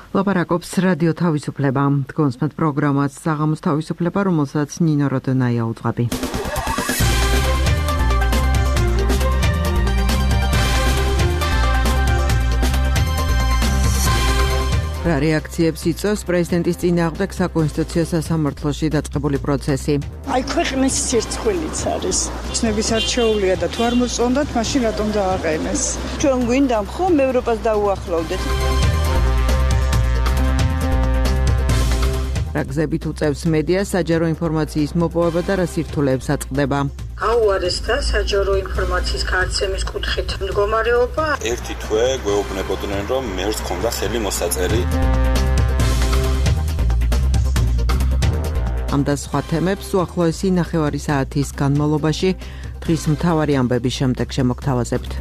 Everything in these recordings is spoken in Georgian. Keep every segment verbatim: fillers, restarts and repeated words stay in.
ლაპარაკობს რადიო თავისუფლება. Დგონსმეთ პროგრამას საღამოს თავისუფლება, რომელსაც ნინო როდონაია უძღვები. რა რეაქციებს იწვევს პრეზიდენტის წინააღმდეგ საკონსტიტუციო სასამართლოში დაწყებული პროცესი? აი ქვეყნის სირცხვილიც არის. ცნების არჩეულია და თუ არ მოწონდათ, მაშინ რატომ დააყენეს? ჩვენ გვინდა ხომ ევროპას დაუახლოვდეთ. რა გზებით უწევს მედია საჯარო ინფორმაციის მოპოვება და რა სირთულეებს აწყდება? გაუარესდა საჯარო ინფორმაციის გარცემის კუთხით მდგომარეობა. ერთი თვე გვეუბნებოდნენ, რომ მერს ქონდა ხელი მოსაწერი. ამ და სხვა თემებს უახლოესი ნახევარი საათის განმავლობაში დღის მთავარი ამბების შემდეგ შემოგთავაზებთ.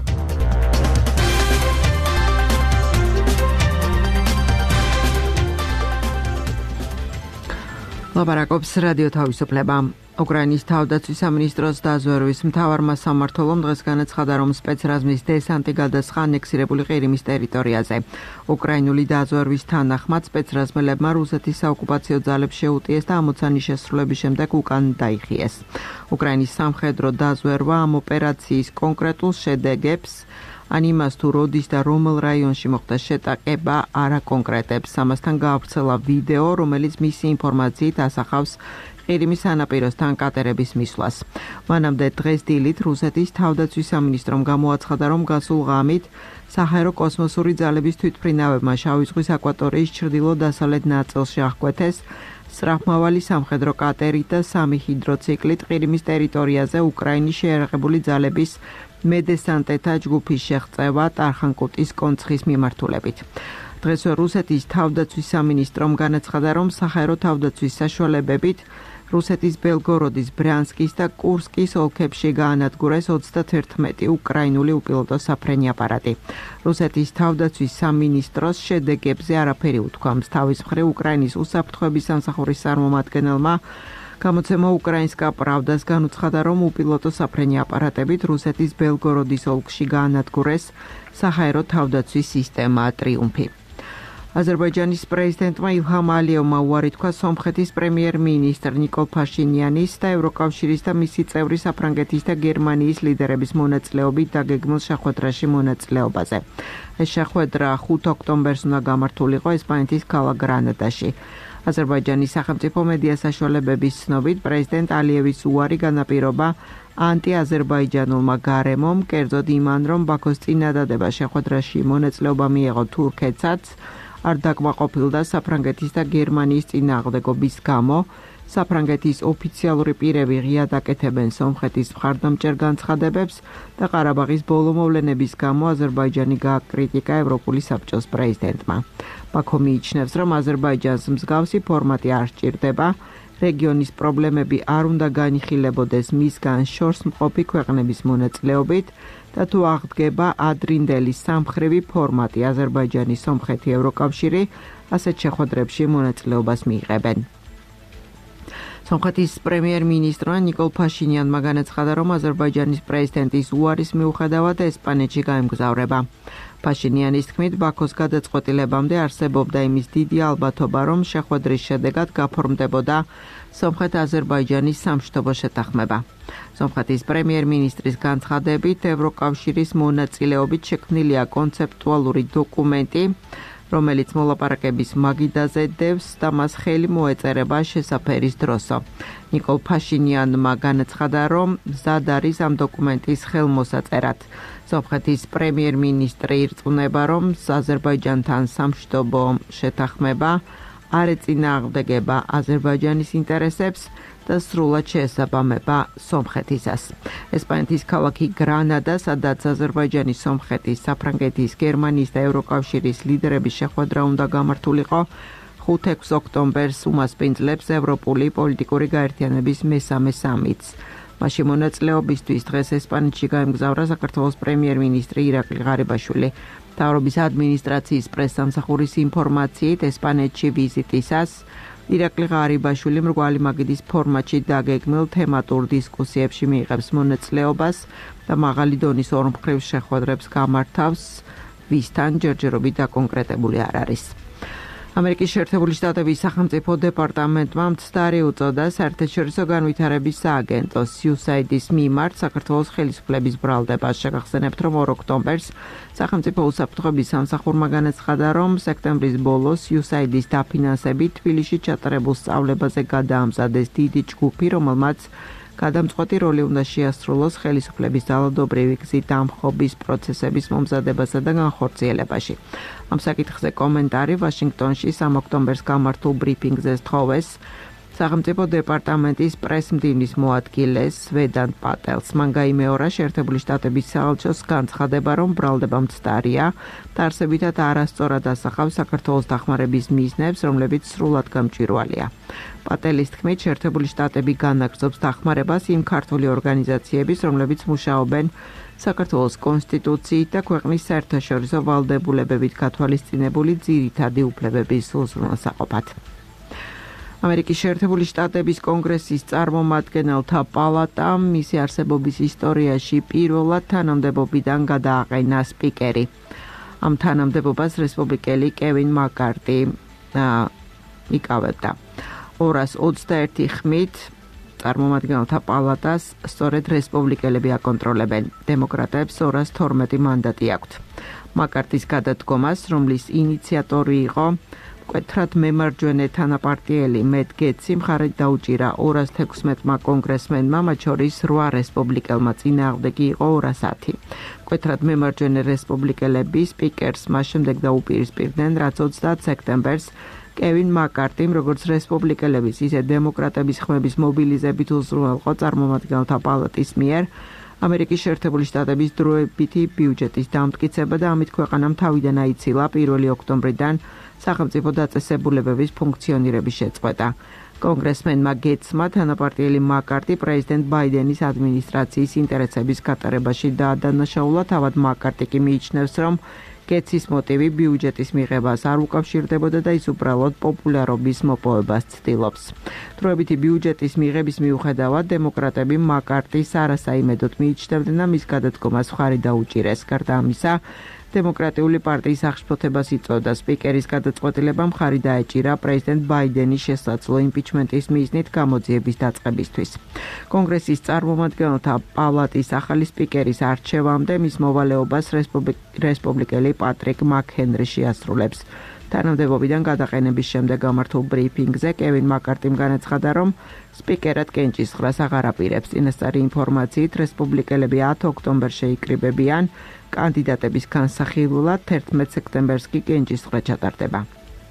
ლაპარაკობს რადიო თავისუფლება. უკრაინის თავდაცვის სამინისტროს დაზვერვის მთავარმა სამმართველომ დღეს განაცხადა, რომ სპეცრაზმის დესანტი გადასხა ანექსირებული ყირიმის ტერიტორიაზე. უკრაინული დაზვერვის თანახმად სპეცრაზმელებმა რუსეთის საოკუპაციო ძალებს შეუტიეს და ამოცანის შესრულების შემდეგ უკან დაიხიეს. უკრაინის სამხედრო დაზვერვა ამ ოპერაციის კონკრეტულ შედეგებს ან იმას თუ როდის და რომელ რაიონში მოხდა შეტაკება არ აკონკრეტებს. ამასთან გაავრცელა ვიდეო, რომელიც მისი ინფორმაციით ასახავს ყირიმის სანაპიროსთან კატერების მისვლას. მანამდე დღეს დილით რუსეთის თავდაცვის სამინისტრომ გამოაცხადა, რომ გასულ ღამით საჰაერო კოსმოსური ძალების თვითმფრინავებმა შავი ზღვის აკვატორიის ჩრდილო-დასავლეთ ნაწილში აღკვეთეს სწრაფმავალი სამხედრო კატერი და სამი ჰიდროციკლით ყირიმის ტერიტორიაზე უკრაინის შეიარაღებული ძალების მედესანტეთა ჯგუფის შეღწევა ტარხანკუტის კონცხის მიმართულებით. დღესვე რუსეთის თავდაცვის სამინისტრომ განაცხადა, რომ საჰაერო თავდაცვის საშუალებებით რუსეთის ბელგოროდის, ბრიანსკის და კურსკის ოლქებში გაანადგურეს ოცდაათი უკრაინული უპილოტო საფრენი აპარატი. რუსეთის თავდაცვის სამინისტროს შედეგებზე არაფერი უთქვამს. თავის მხრივ უკრაინის უსაფრთხოების სამსახურის წარმომადგენელმა გამოცემა უკრაინსკა პრავდას განუცხადა, რომ უპილოტო საფრენი აპარატებით რუსეთის ბელგოროდის ოლქში გაანადგურეს საჰაერო თავდაცვის სისტემა ტრიუმფი. აზერბაიჯანის პრეზიდენტმა ილჰამ ალიევმა უარი თქვა სომხეთის პრემიერ-მინისტრ ნიკოლ ფაშინიანის და ევროკავშირის და მისი წევრი საფრანგეთის და გერმანიის ლიდერების მონაწილეობით დაგეგმილ შეხვედრაში მონაწილეობაზე. ეს შეხვედრა ხუთ ოქტომბერს უნდა გამართულიყო ესპანეთის ქალაქ გრანადაში. აზერბაიჯანის სახელმწიფო მედია საშუალებების ცნობით პრეზიდენტ ალიევის უარი განაპირობა ანტიაზერბაიჯანულმა გარემომ, კერძოდ იმან, რომ ბაქოს წინადადება შეხვედრაში მონაწილეობა მიეღო თურქეთსაც, არ დაკმაყოფილდა საფრანგეთის და გერმანიის წინააღმდეგობის გამო. საფრანგეთის ოფიციალური პირები ღიად აკეთებენ სომხეთის მხარდამჭერ განცხადებებს და ყარაბაღის ბოლო მოვლენების გამო აზერბაიჯანი გააკრიტიკა ევროპული საბჭოს პრეზიდენტმა. ბაქო მიიჩნევს, რომ აზერბაიჯანს მსგავსი ფორმატი არ სჭირდება, რეგიონის პრობლემები არ უნდა განიხილებოდეს მისგან შორს მყოფი ქვეყნების მონაწილეობით და თუ აღდგება ადრინდელი სამხრივი ფორმატი, აზერბაიჯანი, სომხეთი, ევროკავშირი ასეთ შეხვედრებში მონაწილეობას მიიღებენ. სომხეთის პრემიერ-მინისტრმა ნიკოლ ფაშინიანმა განაცხადა, რომ აზერბაიჯანის პრეზიდენტის უარის მიუხედავად ესპანეთში გაემგზავრება. ფაშინიანის თქმით, ბაქოს გადაწყვეტილებამდე არსებობდა იმის დიდი ალბათობა, რომ შეხვედრის შედეგად გაფორმდებოდა სომხეთ-აზერბაიჯანის სამშვიდობო შეთანხმება. სომხეთის პრემიერ-მინისტრის განცხადებით, ევროკავშირის მონაწილეობით შექმნილია კონცეპტუალური დოკუმენტი, რომელიც მოლაპარაკების მაგიდაზე დევს და მას ხელი მოეწერება შესაფერის დროსო. ნიკოლ ფაშინიანმა განაცხადა, რომ მზად არის ამ დოკუმენტის ხელმოსაწერად. სომხეთის პრემიერ-მინისტრი ირწმუნება, რომ აზერბაიჯანთან სამშვიდობო შეთანხმება არ ეწინააღმდეგება აზერბაიჯანის ინტერესებს და სრულად შეესაბამება სომხეთისას. ესპანეთის ქალაქი გრანადა, სადაც აზერბაიჯანის, სომხეთის, საფრანგეთის, გერმანიის და ევროკავშირის ლიდერების შეხვედრა უნდა გამართულიყო ხუთ-ექვს ოქტომბერს უმასპინძლებს ევროპული პოლიტიკური გაერთიანების მესამე სამიტს. მასში მონაწილეობისთვის დღეს ესპანეთში გაემგზავრა საქართველოს პრემიერ-მინისტრი ირაკლი ღარიბაშვილი. მთავრობის ადმინისტრაციის პრესსამსახურის ინფორმაციით ესპანეთში ვიზიტისას ირაკლი ღარიბაშვილი მრგვალი მაგიდის ფორმატში დაგეგმილ თემატურ დისკუსიებში მიიღებს მონაწილეობას და მაღალი დონის ორმხრივ შეხვედრებს გამართავს, ვისთან ჯერჯერობით დაკონკრეტებული არ არის. ამერიკის შეერთებული შტატების სახელმწიფო დეპარტამენტმა მცდარი უწოდა საერთაშორისო განვითარების სააგენტოს იუ ეს έი აი-ის მიმართ საქართველოს ხელისუფლების ბრალდებას. შეგახსენებთ, რომ ორ ოქტომბერს სახელმწიფო უსაფრთხოების სამსახურმა განაცხადა, რომ სექტემბრის ბოლოს იუ ეს έი აი-ის დაფინანსებით თბილისში ჩატარებულ სწავლებაზე გადაამზადეს დიდი ჯგუფი, რომელმაც გადამწყვეტი როლი უნდა შეასრულოს ხელისუფლების ძალადობრივი გზით დამხობის პროცესების მომზადებასა და განხორციელებაში. ამ საკითხზე კომენტარი ვაშინგტონში სამ ოქტომბერს გამართულ ბრიფინგზე სთხოვეს სახელმწიფო დეპარტამენტის პრესმდივნის მოადგილეს ვედან პატელს. მან გაიმეორა შეერთებული შტატების საელჩოს განცხადება, რომ ბრალდება მცდარია და არსებითად არასწორად ასახავს საქართველოს დახმარების მიზნებს, რომლებიც სრულად გამჭვირვალეა. პატელის თქმით, შეერთებული შტატები განაგრძობს დახმარებას იმ ქართული ორგანიზაციების, რომლებიც მუშაობენ საქართველოს კონსტიტუციით და ქვეყნის საერთაშორისო ვალდებულებებით გათვალისწინებული ძირითადი უფლებების უზრუნველსაყოფად. ამერიკის შეერთებული შტატების კონგრესის წარმომადგენელთა პალატამ მისი არსებობის ისტორიაში პირველად თანამდებობიდან გადააყენა სპიკერი. ამ თანამდებობას რესპუბლიკელი კევინ მაკარტი იკავებდა. ორას ოცდაერთი ხმით წარმომადგენელთა პალატას სწორედ რესპუბლიკელები აკონტროლებენ. დემოკრატებს ორას თორმეტი მანდატი აქვთ. მაკარტის გადადგომას, რომლის ინიციატორი იყო მკვეთრად მემარჯვენე თანაპარტიელი მეტ გეტსი, მხარით დაუჭირა ორას თექვსმეტმა კონგრესმენმა, მათ შორის რვა რესპუბლიკელმა, წინააღმდეგი იყო ორას ათი. მკვეთრად მემარჯვენე რესპუბლიკელები სპიკერს მას შემდეგ დაუპირისპირდნენ, რაც ოცდაათ სექტემბერს კევინ მაკარტიმ, როგორც რესპუბლიკელების, ისე დემოკრატების ხმების მობილიზებით უზრუნველყო წარმომადგენელთა პალატის მიერ ამერიკის შეერთებული შტატების დროებითი ბიუჯეტის დამტკიცება და ამით ქვეყანამ თავიდან აიცილა პირველი ოქტომბრიდან სახელმწიფო დაწესებულებების ფუნქციონირების შეწყვეტა. კონგრესმენმა გეტსმა თანაპარტიელი მაკარტი პრეზიდენტ ბაიდენის ადმინისტრაციის ინტერესების გატარებაში დაადანაშაულა, თავად მაკარტი კი მიიჩნევს, რომ გეტსის მოტივი ბიუჯეტის მიღებას არ უკავშირდებოდა და ის უბრალოდ პოპულარობის მოპოვებას ცდილობს. დროებითი ბიუჯეტის მიღების მიუხედავად დემოკრატები მაკარტის არასაიმედოდ მიიჩნევდნენ და მის გადადგომას მხარი დაუჭირეს. გარდა ამისა, დემოკრატიული პარტიის აღშფოთებას იწოდა. სპიკერის გადაწყვეტილებამ მხარი დაეჭირა პრეზიდენტ ბაიდენის შესაძლო იმპიჩმენტის მიზნით გამოძიების დაწყებისთვის. კონგრესის წარმომადგენელთა პალატის ახალი სპიკერის არჩევამდე მის მოვალეობას რესპუბლიკელი პატრიკ მაკჰენრი შეასრულებს. თანამდებობიდან გადაყენების შემდეგ გამართულ ბრიფინგზე კევინ მაკარტიმ განაცხადა, რომ სპიკერად კენჭისყრას აღარ აპირებს. წინასწარი ინფორმაციით, რესპუბლიკელები ათ ოქტომბერს შეიკრიბებიან კანდიდატების განსახილველად, თერთმეტ სექტემბერს კი კენჭისყრა ჩატარდება.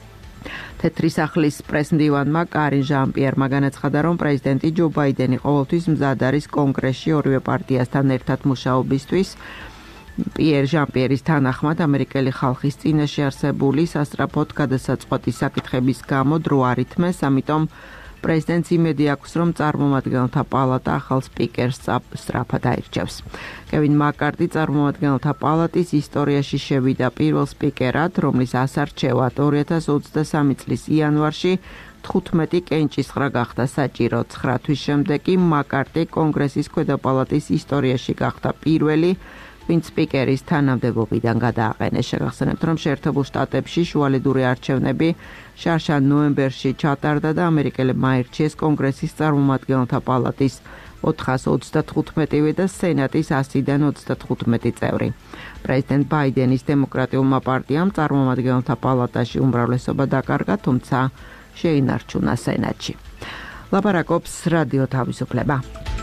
თეთრი სახლის პრესმდივანმა კარინ ჟან-პიერმა განაცხადა, რომ პრეზიდენტი ჯო ბაიდენი ყოველთვის მზად არის კონგრესში ორივე პარტიასთან ერთად მუშაობისთვის. პიერ ჟან-პიერის თანახმად, ამერიკელი ხალხის წინაშე არსებული სასწრაფოდ გადასაწყვეტი საკითხების გამო დრო არ ითმეს, ამიტომ პრეზიდენტს იმედი აქვს, რომ წარმომადგენელთა პალატა ახალ სპიკერს სწრაფად აირჩევს. კევინ მაკარტი წარმომადგენელთა პალატის ისტორიაში შევიდა პირველ სპიკერად, რომლის ასარჩევად ორი ათას ოცდასამი წლის იანვარში თხუთმეტი კენჭისყრა გახდა საჭირო. ცხრა თვის შემდეგ კი მაკარტი კონგრესის ქვედა პალატის ისტორიაში გახდა პირველი, ვინც სპიკერის თანამდებობიდან გადააყენეს. შეგახსენებთ, რომ შეერთებულ შტატებში შუალედური არჩევნები შარშან ნოემბერში ჩატარდა და ამერიკელებმა აირჩიეს კონგრესის წარმომადგენელთა პალატის ოთხას ოცდათხუთმეტივე და სენატის ასიდან ოცდათხუთმეტი წევრი. პრეზიდენტ ბაიდენის დემოკრატიულმა პარტიამ წარმომადგენელთა პალატაში უმრავლესობა დაკარგა, თუმცა შეინარჩუნა სენატში. ლაპარაკობს რადიო თავისუფლება.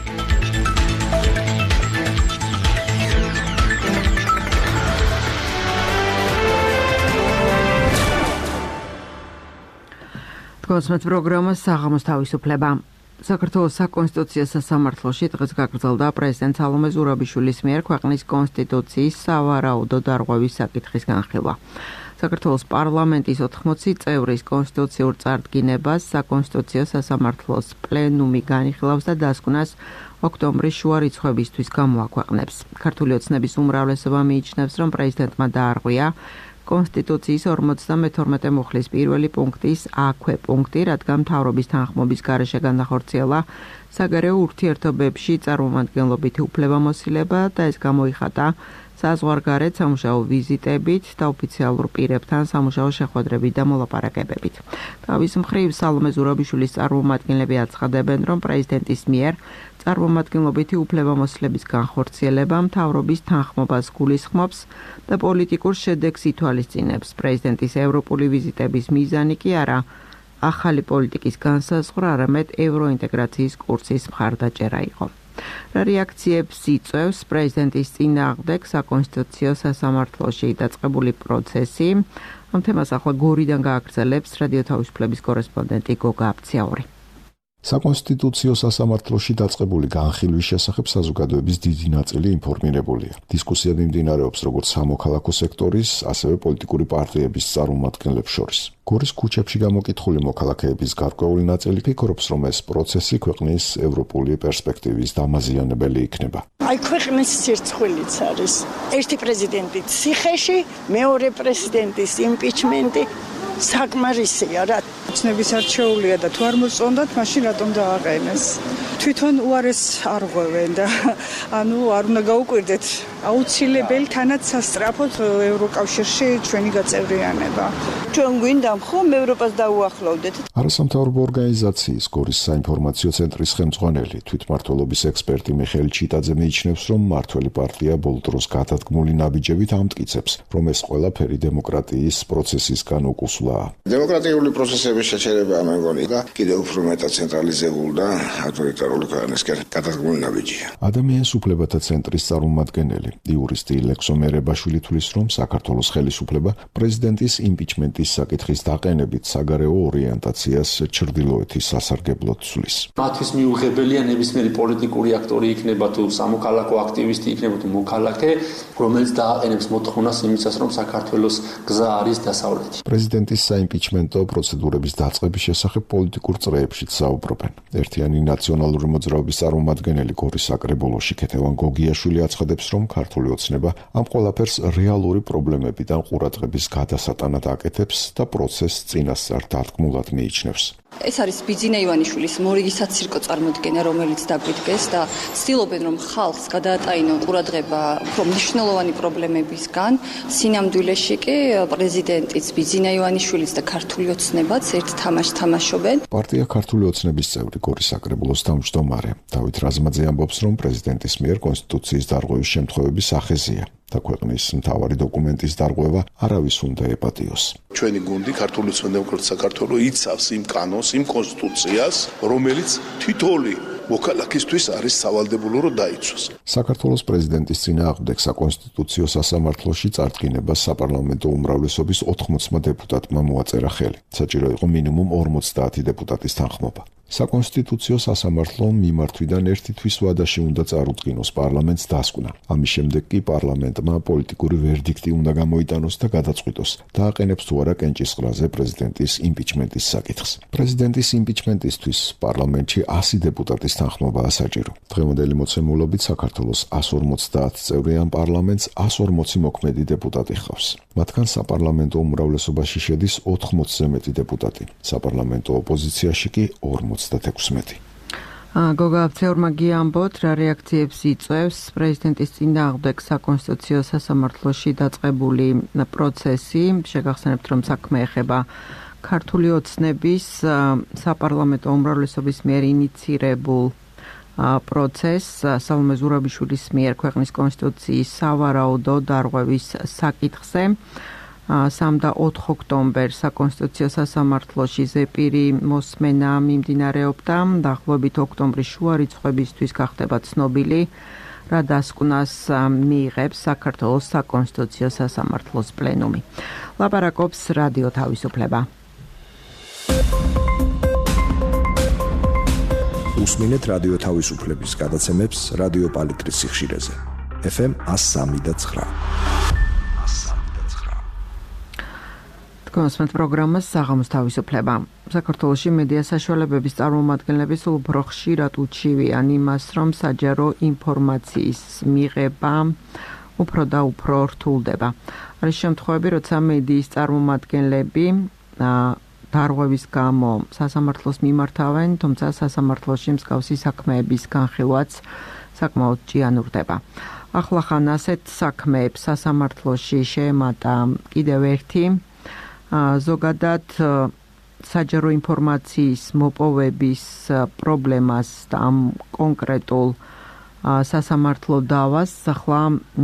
კონსმეთ პროგრამა საღამოს თავისუფლება. საქართველოს საკონსტიტუციო სასამართლოში დღეს გაგრძელდა პრეზიდენტ სალომე ზურაბიშვილის მიერ ქვეყნის კონსტიტუციის სავარაუდო დარღვევის საკითხის განხილვა. საქართველოს პარლამენტის ოთხმოცი წევრის კონსტიტუციურ წარდგინებას საკონსტიტუციო სასამართლოს პლენუმი განიხილავს და დასკვნას ოქტომბრის შუა რიცხვებისთვის გამოაქვეყნებს. ქართული ოცნების უმრავლესობა მიიჩნევს, რომ პრეზიდენტმა დაარღვია კონსტიტუციის ორმოცდამეთორმეტე მუხლის პირველი პუნქტის აქვე პუნქტი, რადგან მთავრობის თანხმობის გარეშე განახორციელა საგარეო ურთიერთობებში წარმომადგენლობითი უფლებამოსილება და ეს გამოიხატა საზღვარგარეთ სამუშაო ვიზიტებით და ოფიციალურ პირებთან სამუშაო შეხვედრებით და მოლაპარაკებებით. თავის მხრივ სალომე ზურაბიშვილის წარმომადგენლები აცხადებენ, რომ პრეზიდენტის მიერ წარმომადგენლობითი უფლებამოსილების განხორციელება მთავრობის თანხმობას გულისხმობს და პოლიტიკურ შედეგს ითვალისწინებს. პრეზიდენტის ევროპული ვიზიტების მიზანი კი არა ახალი პოლიტიკის განსაზღვრა, არამედ ევროინტეგრაციის კურსის მხარდაჭერა იყო. რა რეაქციებს იწვევს პრეზიდენტის წინააღმდეგ საკონსტიტუციო სასამართლოში დაწყებული პროცესი? ამ თემას ახლა გორიდან გააგრძელებს რადიო თავისუფლების კორესპონდენტი გოგა აფციაური. საკონსტიტუციო სასამართლოში დაწყებული განხილვის შესახებ საზოგადოების დიდი ნაწილი ინფორმირებულია. დისკუსია მიმდინარეობს როგორც სამოქალაქო სექტორის, ასევე პოლიტიკური პარტიების წარმომადგენლებს შორის. გორის ქუჩებში გამოკითხული მოქალაქეების გარკვეული ნაწილი ფიქრობს, რომ ეს პროცესი ქვეყნის ევროპული პერსპექტივის დამაზიანებელი იქნება. აი ქვეყნის სირცხვილიც არის. ერთი პრეზიდენტი ციხეში, მეორე პრეზიდენტის იმპიჩმენტი საკმარისია რა. ცნების არჩეულია და თუ არ მოსწონდათ, მაშინ რატომ დააყენეს? თვითონ უარეს არ ღვევენ და ანუ არ უნდა გაუკვირდეთ აუცილებელი თანაც სასწრაფოდ ევროკავშირში ჩვენი გაწევრიანება. ჩვენ გვინდა ხომ ევროპას დაუახლოვდეთ. არასამთავრობო ორგანიზაციის გორის საინფორმაციო ცენტრის ხელმძღვანელი თვითმმართველობის ექსპერტი მიხეილ ჩიტაძე მიიჩნევს, რომ მართველი პარტია ბოლო დროს გადადგმული ნაბიჯებით ამტკიცებს, რომ ეს ყველაფერი დემოკრატიის პროცესისგან უკუსვლაა. დემოკრატიული პროცესების შეჩერება მე მგონი და კიდევ უფრო მეტად ცენტრალიზებული და ავტორიტარული ქვეყნისკენ გადადგმული ნაბიჯია. ადამიანის უფლებათა ცენტრის წარმომადგენელი იურისტი ლექსო მერებაშვილი თვლის, რომ საქართველოს ხელისუფლება პრეზიდენტის იმპიჩმენტის საკითხის დაყენებით საგარეო ორიენტაციას ჩრდილოეთის სასარგებლოდ ცვლის. მათთვის მიუღებელია ნებისმიერი პოლიტიკური აქტორი იქნება თუ სამოქალაქო აქტივისტი იქნება თუ მოქალაქე, რომელიც დააყენებს მოთხოვნას იმისას, რომ საქართველოს გზა არის დასავლეთი. პრეზიდენტის საიმპიჩმენტო პროცედურების დაწყების შესახებ პოლიტიკურ წრეებშიც საუბრობენ. ერთიანი ნაციონალური მოძრაობის წარმომადგენელი გორის საკრებულოში ქეთევან გოგიაშვილი აცხადებს, რომ ქართული ოცნება ამ ყველაფერს რეალური პრობლემებიდან ყურადღების გადასატანად აკეთებს და პროცესს წინასწარ დადგმულად მიიჩნევს. ეს არის ბიძინა ივანიშვილის მორიგი საცირკო წარმოდგენა, რომელიც დაგვიდგეს და ცდილობენ, რომ ხალხს გადაატაინონ ყურადღება უფრო მნიშვნელოვანი პრობლემებისგან. სინამდვილეში კი პრეზიდენტიც ბიძინა ივანიშვილიც და ქართული ოცნებაც ერთ თამაშს თამაშობენ. პარტია ქართული ოცნების წევრი გორის საკრებულოს თავმჯდომარე დავით რაზმაძე ამბობს, რომ პრეზიდენტის მიერ კონსტიტუციის დარღვევის შემთხვევები სახეზია და ქვეყნის მთავარი დოკუმენტის დარღვევა არავის უნდა ეპატიოს. ჩვენი გუნდი ქართული ოცნა-დემოკრატიული საქართველო იცავს იმ კანონს, იმ კონსტიტუციას, რომელიც თითოეული მოქალაქისთვის არის სავალდებულო რომ დაიცვას. საქართველოს პრეზიდენტის წინააღმდეგ საკონსტიტუციო სასამართლოში წარდგინებას საპარლამენტო უმრავლესობის ოთხმოცმა დეპუტატმა მოაწერა ხელი. საჭირო იყო მინიმუმ ორმოცდაათი დეპუტატის თანხმობა. საკონსტიტუციო სასამართლო მიმართვიდან ერთი თვის ვადაში უნდა წარუდგინოს პარლამენტს დასკვნა. ამის შემდეგ კი პარლამენტმა პოლიტიკური ვერდიქტი უნდა გამოიტანოს და გადაწყვიტოს, დააყენებს თუ არა კენჭისყრაზე პრეზიდენტის იმპიჩმენტის საკითხს. პრეზიდენტის იმპიჩმენტისთვის პარლამენტში ასი დეპუტატის თანხმობაა საჭირო. დღევანდელი მოცემულობით საქართველოს εκατს ორმოცდაათ წევრი ამ პარლამენტს εκατს ორმოცი მოქმედი დეპუტატი ჰყავს. მათგან საპარლამენტო უმრავლესობაში შედის ოთხმოცზე მეტი დეპუტატი. საპარლამენტო ოპოზიციაში კი ორმოცდაექვსმეტი. გოგა აფციაურმა გიამბოთ, რა რეაქციებს იწვევს პრეზიდენტის წინააღმდეგ საკონსტიტუციო სასამართლოში დაწყებული პროცესი. შეგახსენებთ, რომ საქმე ეხება ქართული ოცნების საპარლამენტო უმრავლესობის მიერ ინიცირებულ პროცესს სალომე ზურაბიშვილის მიერ ქვეყნის კონსტიტუციის სავარაუდო დარღვევის საკითხზე. სამ და ოთხ ოქტომბერს საკონსტიტუციო სასამართლოში ზეპირი მოსმენა მიმდინარეობდა. დაახლოებით ოქტომბრის შუა რიცხვებისთვის გახდება ცნობილი, რა დასკვნას მიიღებს საქართველოს საკონსტიტუციო სასამართლოს პლენუმი. ლაპარაკობს რადიო თავისუფლება. უსმინეთ რადიო თავისუფლების გადაცემებს რადიო პალიტრის სიხშირეზე. ეფ ემ εκατს სამი და ცხრა. კონსმეთ პროგრამას საღამოს თავისუფლება. საქართველოში მედია საშუალებების წარმომადგენლები სულ უფრო ხშირად უჩივიან იმას, რომ საჯარო ინფორმაციის მიღება უფრო და უფრო რთულდება. არის შემთხვევები, როცა მედიის წარმომადგენლები დარღვევის გამო სასამართლოს მიმართავენ, თუმცა სასამართლოში მსგავსი საქმეების განხილვაც საკმაოდ ჭიანურდება. ახლახან ასეთ საქმეებს სასამართლოში შეემატა კიდევ ერთი ზოგადად საჯარო ინფორმაციის მოპოვების პრობლემას და ამ კონკრეტულ სასამართლო დავას ახლა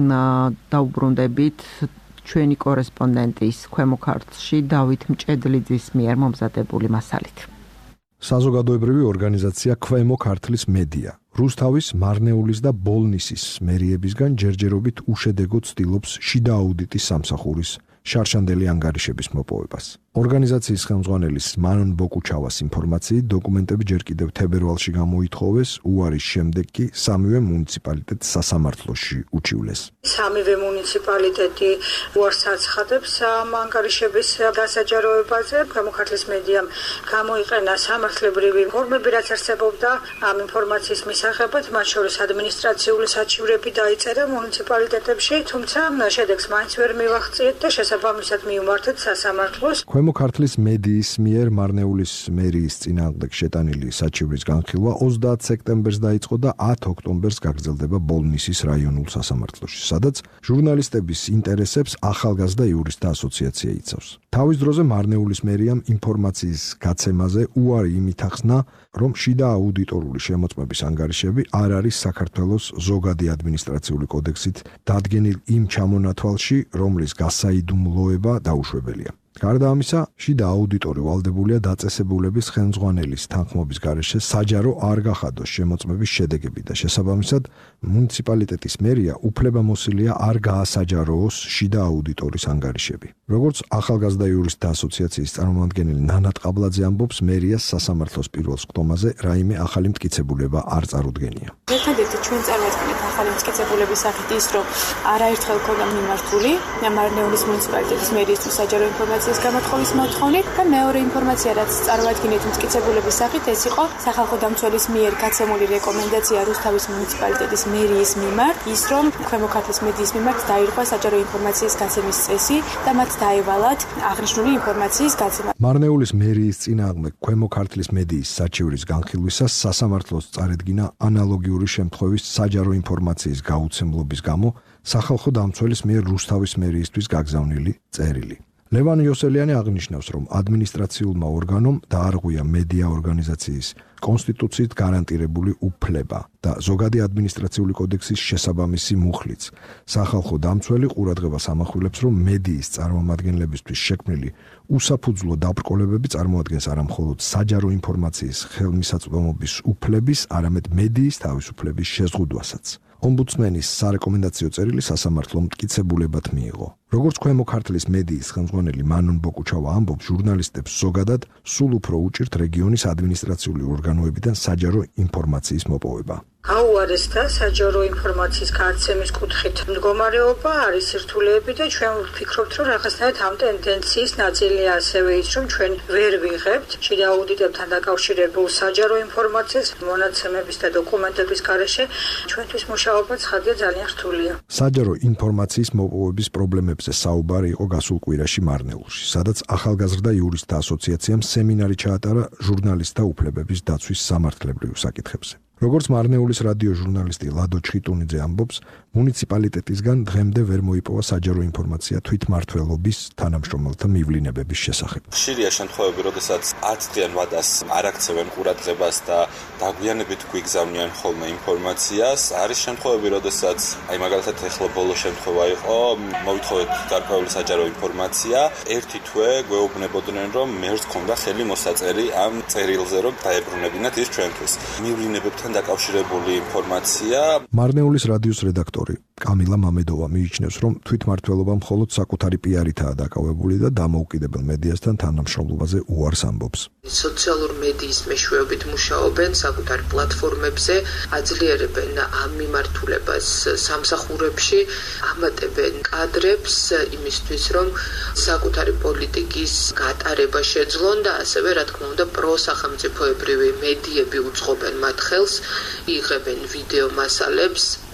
დაუბრუნდებით ჩვენი კორესპონდენტის ქვემო ქართლში დავით მჭედლიძის მიერ მომზადებული მასალით. საზოგადოებრივი ორგანიზაცია ქვემო ქართლის მედია რუსთავის, მარნეულის და ბოლნისის მერიებისგან ჯერჯერობით უშედეგო ცდილობს შიდა აუდიტის სამსახურის შარშანდელი ანგარიშების მოპოვებას. ორგანიზაციის ხელმძღვანელის მანონ ბოკუჩავას ინფორმაციით დოკუმენტები ჯერ კიდევ თებერვალში გამოითხოვეს, უარის შემდეგ კი სამივე მუნიციპალიტეტს სასამართლოში უჩივლეს. სამივე მუნიციპალიტეტი უარს აცხადებს ამ ანგარიშების დასაჯაროებაზე. ქვემო ქართლის მედიამ გამოიყენა სამართლებრივი ფორმები, რაც არსებობდა ამ ინფორმაციის მისაღებად, მათ შორის ადმინისტრაციული საჩივრები დაიწერა მუნიციპალიტეტებში, თუმცა შედეგს მაინც ვერ მივაღწიეთ და შესაბამისად მიუმართეთ სასამართლოს. ქვემო ქართლის მედიის მიერ მარნეულის მერიის წინააღმდეგ შეტანილი საჩივრის განხილვა ოცდაათ სექტემბერს დაიწყო და ათ ოქტომბერს გაგრძელდება ბოლნისის რაიონულ სასამართლოში, სადაც ჟურნალისტების ინტერესებს ახალგაზრდა იურისტთა ასოციაცია იცავს. თავის დროზე მარნეულის მერიამ ინფორმაციის გაცემაზე უარი იმით ახსნა, რომ შიდა აუდიტორული შემოწმების ანგარიშები არ არის საქართველოს ზოგადი ადმინისტრაციული კოდექსით დადგენილ იმ ჩამონათვალში, რომლის გასაიდუმლოება დაუშვებელია. გარდა ამისა, შიდა აუდიტორი ვალდებულია დაწესებულების ხელმძღვანელის თანხმობის გარეშე საჯარო არ გახადოს შემოწმების შედეგები და შესაბამისად მუნიციპალიტეტის მერია უფლებამოსილია არ გაასაჯაროოს შიდა აუდიტორის ანგარიშები. როგორც ახალგაზრდა იურისტთა ასოციაციის წარმომადგენელი ნანა ტყაბლაძე ამბობს, მერიას სასამართლოს პირველ სხდომაზე რაიმე ახალი მტკიცებულება არ წარუდგენია. ერთადერთი ჩვენ წარმოვიდგინეთ ახალი მტკიცებულების სახით ის, რომ არაერთხელ ქონდა მიმართული მარნეულის მუნიციპალიტეტის მერიისთვის საჯარო ინფორმაციის გამოთხოვის მოთხოვნით და მეორე ინფორმაცია, რაც წარმოვიდგინეთ მტკიცებულების სახით, ეს იყო სახალხო დამცველის მიერ გაცემული რეკომენდაცია რუსთავის მუნიციპალიტეტის მერიის მიმართ, ის რომ ქვემო ქართლის მედიის მიმართ დაირღვა საჯარო ინფორმაციის გაცემის წესი და მათ დაევალათ აღნიშნული ინფორმაციის გაცემა. მარნეულის მერიის წინააღმდეგ ქვემო ქართლის მედიის საჩივრის განხილვისას სასამართლოს წარედგინა ანალოგიური შემთხვევის საჯარო ინფორმაციის გაუცემლობის გამო სახალხო დამცველის მიერ რუსთავის მერიისთვის გაგზავნილი წერილი. ლევან იოსელიანი აღნიშნავს, რომ ადმინისტრაციულმა ორგანომ დაარღვია მედია ორგანიზაციის კონსტიტუციით გარანტირებული უფლება და ზოგადი ადმინისტრაციული კოდექსის შესაბამისი მუხლიც. სახალხო დამცველი ყურადღებას ამახვილებს, რომ მედიის წარმომადგენლებისთვის შექმნილი უსაფუძვლო დაბრკოლებები წარმოადგენს არა მხოლოდ საჯარო ინფორმაციის ხელმისაწვდომობის უფლების, არამედ მედიის თავისუფლების შეზღუდვასაც. ომბუდსმენის სარეკომენდაციო წერილი სასამართლომ მტკიცებულებად მიიღო. როგორც ქვემო ქართლის მედიის ხელმძღვანელი მანონ ბოკუჩავა ამბობს, ჟურნალისტებს ზოგადად სულ უფრო უჭირთ რეგიონის ადმინისტრაციული ორგანოებიდან საჯარო ინფორმაციის მოპოვება. გაუარესდა საჯარო ინფორმაციის გაცემის კუთხით მდგომარეობა, არის სირთულეები და ჩვენ ვფიქრობთ, რომ რაღაცნაირად ამ ტენდენციის ნაწილია ასევე ის, რომ ჩვენ ვერ ვიღებთ შიდა აუდიტებთან დაკავშირებულ საჯარო ინფორმაციას მონაცემების და დოკუმენტების გარეშე. ჩვენთვის მუშაობა ცხადია ძალიან რთულია. საჯარო ინფორმაციის მოპოვების პრობლემებზე საუბარი იყო გასულ კვირაში მარნეულში, სადაც ახალგაზრდა იურისტთა ასოციაციამ სემინარი ჩაატარა ჟურნალისტთა უფლებების დაცვის სამართლებრივ საკითხებზე. როგორც მარნეულის რადიო ჟურნალისტი ლადო ჩხიტუნიძე ამბობს, მუნიციპალიტეტისგან დღემდე ვერ მოიპოვა საჯარო ინფორმაცია თვითმმართველობის თანამშრომელთა მივლინებების შესახებ. ხშირია შემთხვევები, როდესაც არც დღიან ვადას არ აქცევენ ყურადღებას და დაგვიანებით გვიგზავნიან ხოლმე ინფორმაციას. არის შემთხვევები, როდესაც აი მაგალითად ეხლა ბოლო შემთხვევა იყო, მოვითხოვეთ გარკვეული საჯარო ინფორმაცია, ერთი თვე გვეუბნებოდნენ, რომ მერს ქონდა ხელი მოსაწერი ამ წერილზე, რომ დაებრუნებინათ ის ჩვენთვის. მივლინებებთან დაკავშირებული ინფორმაცია. მარნეულის რადიოს რედაქტორი კამილა მამედოვა მიიჩნევს, რომ თვითმმართველობა მხოლოდ საკუთარი პიარითაა დაკავებული და დამოუკიდებელ მედიასთან თანამშრომლობაზე უარს ამბობს. სოციალურ მედიის მეშვეობით მუშაობენ საკუთარ პლატფორმებზე, აძლიერებენ ამ მიმართულებას სამსახურებში, ამატებენ კადრებს იმისთვის, რომ საკუთარი პოლიტიკის გატარება შეძლონ და ასევე, რა თქმა უნდა, პროსახელმწიფოებრივი მედიები უწყობენ მათ ხელს, იღებენ ვიდეო მასალებს,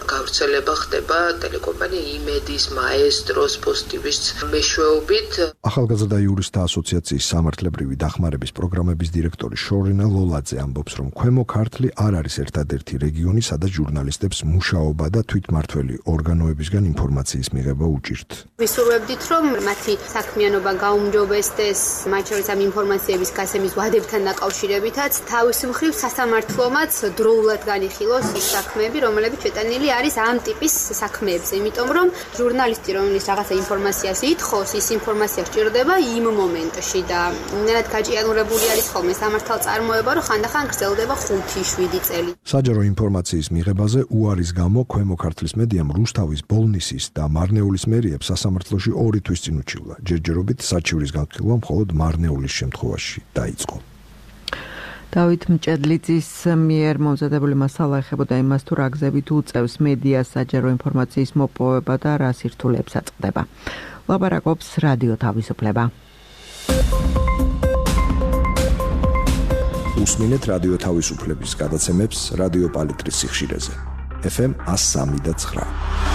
გავრცელება ხდება ტელეკომპანია იმედის, მაესტროს, პოსტივის მეშვეობით. ახალგაზრდა იურისტთა ასოციაციის სამართლებრივი დახმარების პროგრამების დირექტორი შორინა ლოლაძე ამბობს, რომ ქვემო ქართლი არ არის ერთადერთი რეგიონი, სადაც ჟურნალისტებს მუშაობა და თვითმმართველი ორგანოებისგან ინფორმაციის მიღება უჭირთ. ვისურვებდით, რომ მათი საქმიანობა გაუმჯობესდეს, მათ შორის ამ ინფორმაციების გასცემის ვადებთან დაკავშირებითაც, თავის მხრივ სასამართლომაც დროულად განიხილოს ის საქმეები, რომლებიც შეტანილი არის ამ ტიპის საქმეებზე, იმიტომ რომ ჟურნალისტი, რომელიც რაღაცა ინფორმაციას ითხოვს, ის ინფორმაცია სჭირდება იმ მომენტში და ნერად გაჭიანურებული არის ხოლმე სამართალწარმოება, რომ ხანდახან გრძელდება ხუთი შვიდი წელი. საჯარო ინფორმაციის მიღებაზე უარის გამო ქვემო ქართლის მედიამ რუსთავის, ბოლნისის და მარნეულის მერიებს სასამართლოში ორი თვის წინ უჩივლა. ჯერჯერობით საჩივრის განხილვა მხოლოდ მარნეულის შემთხვევაში დაიწყო. დავით მჭედლიძის მიერ მომზადებული მასალა ეხებოდა იმას, თუ რა გზებით უწევს მედიას საჯარო ინფორმაციის მოპოვება და რა სირთულეებს აწყდება. ლაპარაკობს რადიო თავისუფლება. უსმინეთ რადიო თავისუფლების გადაცემებს რადიო პალიტრის სიხშირეზე. ეფ ემ one oh three და nine.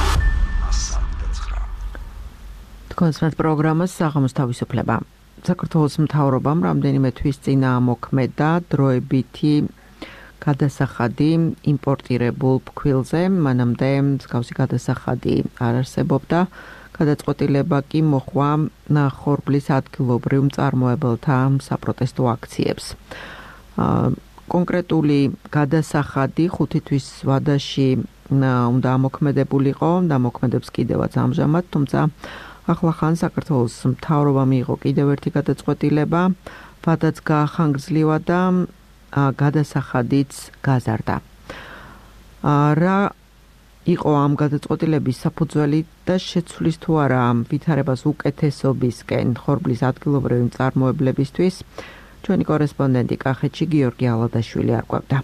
თქვენს პროგრამას საღამოს თავისუფლება. საქართველოს მთავრობამ რამდენიმე თვის წინ ამოქმედა დროებითი გადასახადი იმპორტირებულ ფქვილზე, მანამდე მსგავსი გადასახადი არ არსებობდა. გადაწყვეტილება კი მოჰყვა ხორბლის ადგილობრივ მწარმოებელთა საპროტესტო აქციებს. კონკრეტული გადასახადი ხუთი თვის ვადაში უნდა ამოქმედებულიყო, დამოქმედებს კიდევაც ამჟამად, თუმცა ახლახან საქართველოს მთავრობა მიიღო კიდევ ერთი გადაწყვეტილება, ვადაც გაახანგრძლივა და გადასახადიც გაზარდა. რა იყო ამ გადაწყვეტილების საფუძველი და შეცვლის თუ არა ვითარებას უკეთესობისკენ ხორბლის ადგილობრივი მწარმოებლებისთვის, ჩვენი კორესპონდენტი კახეთში გიორგი ალადაშვილი არკვევდა.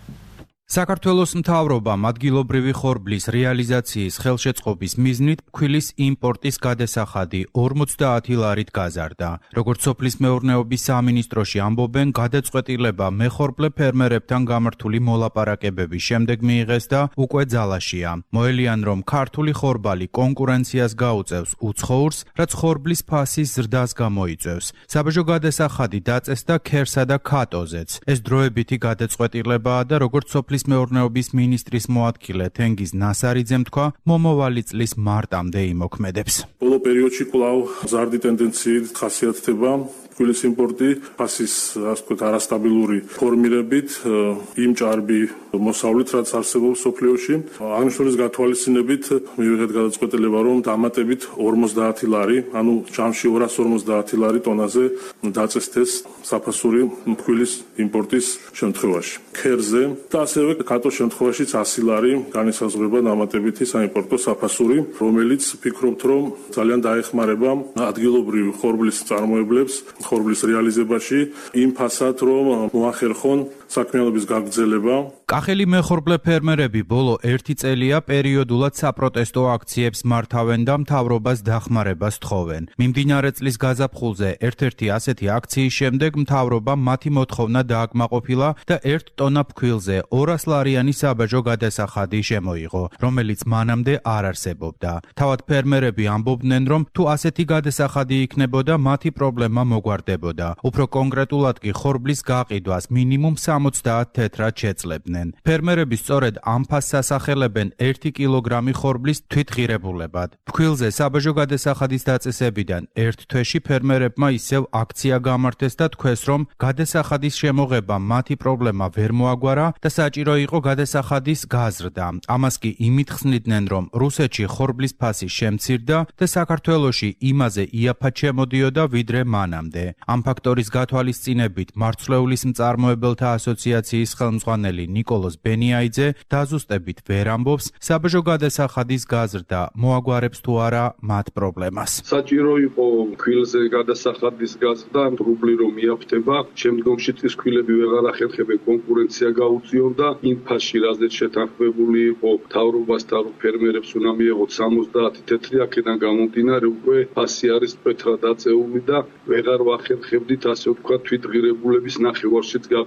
საქართველოს მთავრობამ ადგილობრივი ხორბლის რეალიზაციის ხელშეწყობის მიზნით ფქვილის იმპორტის გადასახადი ორმოცდაათი ლარით გაზარდა. როგორც სოფლის მეურნეობის სამინისტროში ამბობენ, გადაწყვეტილება მეხორბლე ფერმერებთან გამართული მოლაპარაკებების შემდეგ მიიღეს და უკვე ძალაშია. მოელიან, რომ ქართული ხორბალი კონკურენციას გაუწევს უცხოურს, რაც ხორბლის ფასის ზრდას გამოიწვევს. საბაჟო გადასახადი დაწესდა ქერსა და ქატოზეც. ეს დროებითი გადაწყვეტილებაა და როგორც სოფლის მეურნეობის მინისტრის მოადგილე თენგიზ ნასარიძემ თქვა, მომავალი წლის მარტამდე იმოქმედებს. ბოლო პერიოდში კვლავ მზარდი ტენდენციით ხასიათდება ფქვილის იმპორტი, ფასის ასე ვთქვათ არასტაბილური ფორმირებით, იმ ჭარბი მოსავლით, რაც არსებობს სოფლიოში. აღნიშნულის გათვალისწინებით მივიღეთ გადაწყვეტილება, რომ დამატებით ორმოცდაათი ლარი, ანუ ჯამში ორას ორმოცდაათი ლარი ტონაზე დაწესდეს საფასური ფქვილის იმპორტის შემთხვევაში. ქერზე და ასევე კატოს შემთხვევაშიც ასი ლარი განისაზღვრება დამატებითი საიმპორტო საფასური, რომელიც ფიქრობთ, რომ ძალიან დაეხმარება ადგილობრივ ხორბლის წარმოებლებს ხორბლის რეალიზებაში იმ ფასად, რომ მოახერხონ საქმიანობის გაგრძელება. კახელი მეხორბლე ფერმერები ბოლო ერთი წელია პერიოდულად საპროტესტო აქციებს მართავენ და მთავრობას დახმარებას თხოვენ. მიმდინარე წლის გაზაფხულზე ერთ-ერთი ასეთი აქციის შემდეგ მთავრობამ მათი მოთხოვნა დააკმაყოფილა და ერთ ტონა ფქვილზე ორას ლარიანი საბაჟო გადასახადი შემოიღო, რომელიც მანამდე არ არსებობდა. თავად ფერმერები ამბობდნენ, რომ თუ ასეთი გადასახადი იქნებოდა, მათი პრობლემა მოგვარდებოდა. უფრო კონკრეტულად კი ხორბლის გაყიდვას მინიმუმ სამოცდაათ თეთრად შეძლებდნენ. ფერმერები სწორედ ამ ფასს ასახელებენ ერთი კილოგრამი ხორბლის თვითღირებულებად. ფქვილზე საბაჟო გადასახადის დაწესებიდან ერთ თვეში ფერმერებმა ისევ აქცია გამართეს და თქვეს, რომ გადასახადის შემოღება მათი პრობლემა ვერ მოაგვარა და საჭირო იყო გადასახადის გაზრდა. ამას კი იმით ხსნიდნენ, რომ რუსეთში ხორბლის ფასი შემცირდა და საქართველოში იმაზე იაფად შემოდიოდა ვიდრე მანამდე. ამ ფაქტორის გათვალისწინებით მარცვლეულის მწარმოებელთა ასოციაციის ხელმძღვანელი ნიკოლოზ ბენიაიძე დაზუსტებით ვერ ამბობს, საბაჟო გადასახადის გაზრდა მოაგვარებს თუ არა მათ პრობლემას. საჭირო იყო ფქვილზე გადასახადის გაზრდა, რუბლი რომ მიაფთება, შემდგომში წისქვილები ვეღარ ახერხებენ, კონკურენცია გაუწიონ და იმ ფასში, რაზეც შეთანხმებული იყო მთავრობასთან, რომ ფერმერებს უნდა მიეღოთ სამოცდაათი თეთრი, აქედან გამომდინარე უკვე ფასი არის მკვეთრად დაწეული და ვეღარ ვახერხებდით, ასე ვთქვათ, თვითღირებულების ნახევარშიც გაყიდვას და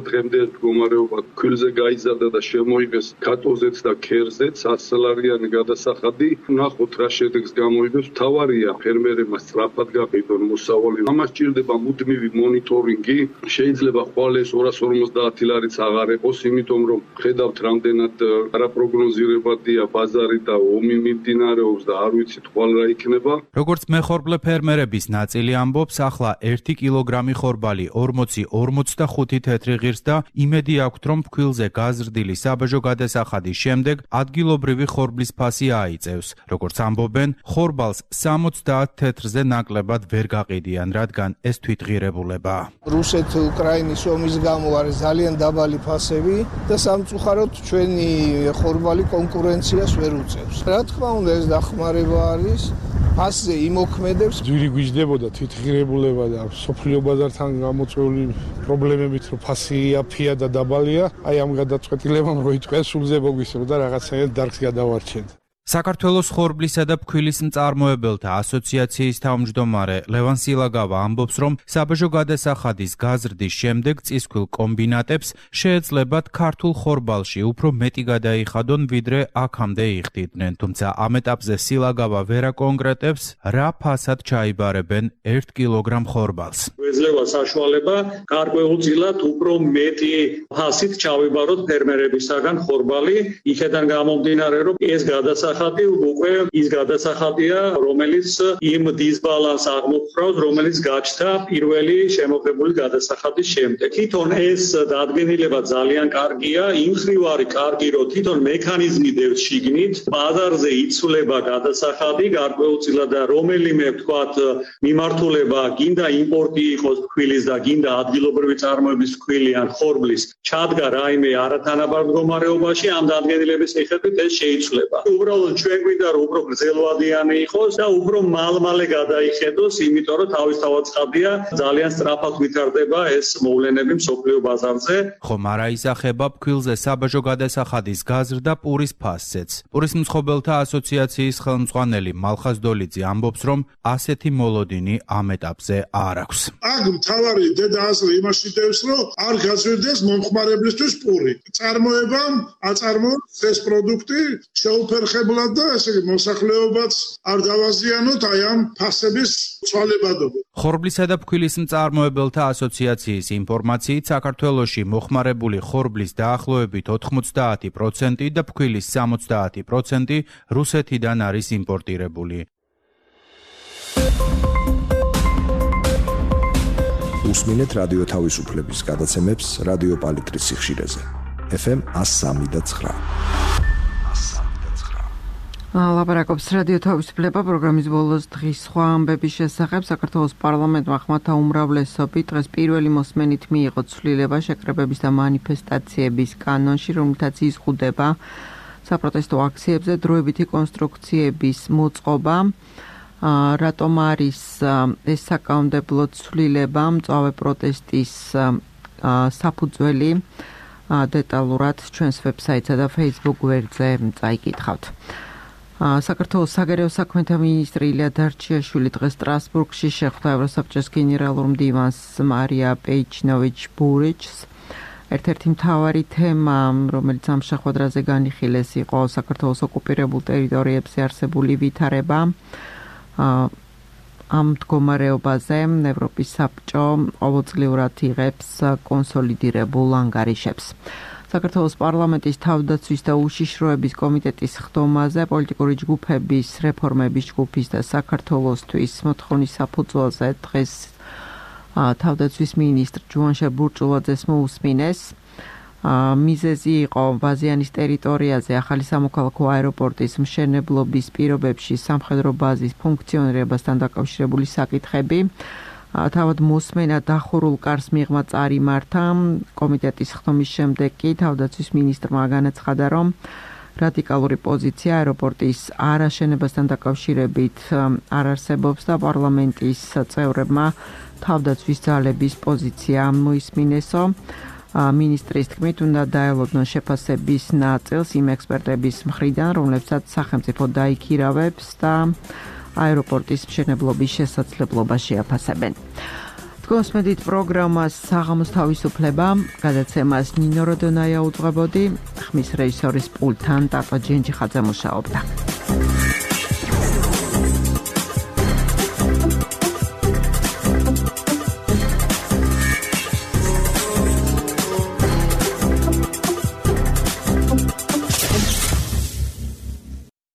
დღემდე ეს მდგომარეობა ქვილზე გაიზარდა და შემოიღეს კატოზეც და ქერზეც ათი წლიანი გადასახადი. ნახოთ რა შედეგს გამოიღებს. თავარია ფერმერებმა სწრაფად გაყიდონ მოსავალი. ამას ჭირდება მუდმივი მონიტორინგი. შეიძლება ხვალ ეს ორას ორმოცდაათი ლარიც აღარ ეყოს, იმიტომ რომ ხედავთ რამდენად არაპროგნოზირებადია ბაზარი და ომი მიმდინარეობს და არ ვიცით ხვალ რა იქნება. როგორც მეხორბლე ფერმერების ნაწილი ამბობს, ახლა ერთი კილოგრამი ხორბალი ორმოცი ორმოცდახუთი თეთრი ღირს და იმედი აქვთ, რომ ფქვილზე გაზრდილი საბაჟო გადასახადის შემდეგ ადგილობრივი ხორბლის ფასი აიწევს. როგორც ამბობენ, ხორბალს სამოცდაათ თეთრზე ნაკლებად ვერ გაყიდიან, რადგან ეს თვითღირებულებაა. რუსეთ-უკრაინის ომის გამო არის ძალიან დაბალი ფასები და სამწუხაროდ ჩვენი ხორბალი კონკურენციას ვერ უწევს. რა თქმა უნდა, ეს დახმარება არის. ფასზე იმოქმედებს. ძვირი გვიჯდებოდა თვითღირებულება და სოფლიო ბაზართან გამოწვეული პრობლემებით, რომ ფასი აფია და დაბალია. აი ამ გადაწყვეტილებამ რო იტყვეს სულზე მოგვისწრო და რაღაცნაირად დარგს გადავარჩენთ. საქართველოს ხორბლისა და ფქვილის მწარმოებელთა ასოციაციის თავმჯდომარე ლევან სილაგავა ამბობს, რომ საბაჟო გადასახადის გაზრდის შემდეგ წისქვილ კომბინატებს შეეძლებათ ქართულ ხორბალში უფრო მეტი გადაიხადონ, ვიდრე აქამდე იხდიდნენ. თუმცა ამ ეტაპზე სილაგავა ვერ აკონკრეტებს, რა ფასად ჩაიბარებენ ერთ კილოგრამ ხორბალს. გვეძლევა საშუალება გარკვეულწილად უფრო მეტი ფასით ჩავიბაროთ ფერმერებისაგან ხორბალი, იქედან გამომდინარე, რომ ეს გადასახადი უკვე ის გადასახადია, რომელიც იმ დისბალანსს აღმოფხვრავს, რომელიც გაჩნდა პირველი შემოღებული გადასახადის შემდეგ. თვითონ ეს დადგენილება ძალიან კარგია, იმ მხრივ არის კარგი, რომ თვითონ მექანიზმი დევს შიგნით, ბაზარზე იცვლება გადასახადი, გარკვეულწილად და რომელიმე ვთქვათ მიმართულება, გინდა იმპორტი იყოს ფქვილის და გინდა ადგილობრივი წარმოების ფქვილი ან ხორბლის, ჩადგა რაიმე არათანაბარ მდგომარეობაში, ამ დადგენილების მიხედვით ეს შეიცვლება. უბრალოდ ჩვენ გვინდა რომ უფრო გრძელვადიანი იყოს და უფრო მალ-მალე გადაიხედოს, იმიტომ რომ თავისთავად ცხადია, ძალიან სწრაფად ვითარდება ეს მოვლენები მსოფლიო ბაზარზე. ხომ არა ისახება ფქვილზე საბაჟო გადასახადის გაზრდა პურის ფასზეც. პურის მცხოვრებელთა ასოციაციის ხელმძღვანელი მალხაზ დოლიძე ამბობს, რომ ასეთი მოლოდინი ამ ეტაპზე არ აქვს. აქ მთავარი დედა აზრი იმაში დევს, რომ არ გაზრდეს მომხმარებლისთვის პური. წარმოებამ აწარმოოს ეს პროდუქტი შეუფერხებლად და ესე იგი მოსახლეობაც არ დავაზიანოთ აი ამ ფასების ცვალებადობით. ხორბლისა და ფქვილის მწარმოებელთა ასოციაციის ინფორმაციით, საქართველოში მოხმარებული ხორბლის დაახლოებით ოთხმოცდაათი პროცენტი და ფქვილის სამოცდაათი პროცენტი რუსეთიდან არის იმპორტირებული. უსმინეთ რადიო თავისუფლების გადაცემებს რადიო პალიტრის სიხშირეზე. ეფ ემ εκατო სამი და ცხრა. ლაპარაკობს რადიო თავისუფლება პროგრამის ბოლოს დღის სხვა ამბების შესახებ. საქართველოს პარლამენტმა ხმათა უმრავლესობით დღეს პირველი მოსმენით მიიღო ცვლილება შეკრებების და მანიფესტაციების კანონში, რომლითაც იზღუდება საპროტესტო აქციებზე დროებითი კონსტრუქციების მოწყობა. რატომ არის ეს საკანონმდებლო ცვლილება მწვავე პროტესტის საფუძველი? დეტალურად ჩვენს ვებსაიტსა და Facebook გვერდზე წაიკითხავთ. საქართველოს საგარეო საქმეთა მინისტრი ილია დარჩიაშვილი დღეს სტრასბურგში შეხვდა ევროსაბჭოს გენერალურ მდივანს მარია პეიჩნოვიჩ-ბურიჩს. ერთ-ერთი მთავარი თემა, რომელიც ამ შეხვედრაზე განიხილეს, იყო საქართველოს ოკუპირებულ ტერიტორიებზე არსებული ვითარება. ამ მდგომარეობაზე ევროპის საბჭო ყოველწლიურად იღებს კონსოლიდირებულ ანგარიშებს. საქართველოს პარლამენტის თავდაცვის და უშიშროების კომიტეტის ხდომაზე პოლიტიკური ჯგუფების რეფორმების ჯგუფის და საქართველოსთვის მოთხოვნის საფუძველზე დღეს თავდაცვის მინისტრ ჯუანშერ ბურჭულაძეს მოусმინეს. მიზეზი იყო ბაზიანის ტერიტორიაზე ახალი სამოქალაქო აეროპორტის მშენებლობის პირობებში სამხედრო ბაზის ფუნქციონირებასთან დაკავშირებული საკითხები. თავად მოსმენა დახურულ კარს მიღმა წარიმართა. კომიტეტის ხდომის შემდეგ კი თავდაცვის მინისტრმა განაცხადა, რომ რადიკალური პოზიცია აეროპორტის არაშენებასთან დაკავშირებით არ არსებობს და პარლამენტის წევრებმა თავდაცვის ძალების პოზიცია მოისმინესო. მინისტრის თქმით, უნდა დაელოდნონ შეფასების ნაწილს იმ ექსპერტების მხრიდან, რომლებსაც სახელმწიფო დაიქირავებს და აეროპორტის მშენებლობის შესაძლებლობა შეაფასებენ. გოსმედით პროგრამას საღამოს თავისუფლება, გადაცემას ნინო როდონაია უძღვებოდი, ხმის რეჟისორის პულტთან ტატო ჯენჯიხაძე მუშაობდა.